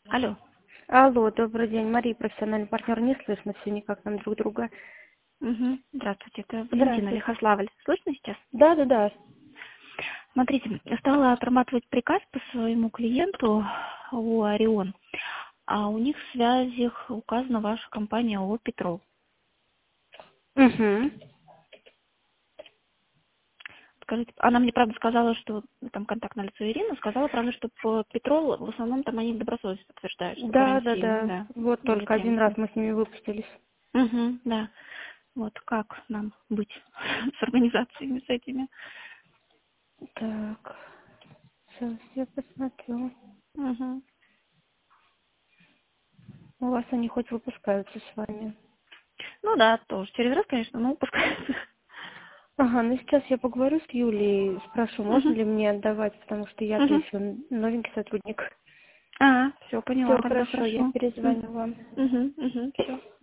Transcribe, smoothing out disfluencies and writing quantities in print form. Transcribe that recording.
Алло. Алло, добрый день. Мария, профессиональный партнер. Не слышно все никак нам друг друга. Угу. Здравствуйте, это Валентина Здравствуйте. Лихославль. Слышно сейчас? Да. Смотрите, я стала отрабатывать приказ по своему клиенту ООО «Орион», а у них в связях указана ваша компания ООО «Петрол». Угу. Скажите, она мне, правда, сказала, что там контактное лицо Ирина, сказала, правда, что по «Петрол» в основном там они добросовестно подтверждают, что гарантийно, Да. да, Вот только один раз эмитента. мы с ними выпустились. Угу, да. Вот как нам быть с организациями, с этими? Так. Сейчас я посмотрю. Угу. У вас они хоть выпускаются с вами. Ну да, тоже через раз, конечно, но пускай. Ага, ну сейчас я поговорю с Юлей, спрошу, можно Мгм. ли мне отдавать, потому что я-то Мгм. еще новенький сотрудник. А, все, Все поняла, тогда хорошо, я хорошо. перезвоню вам. Угу, угу, все.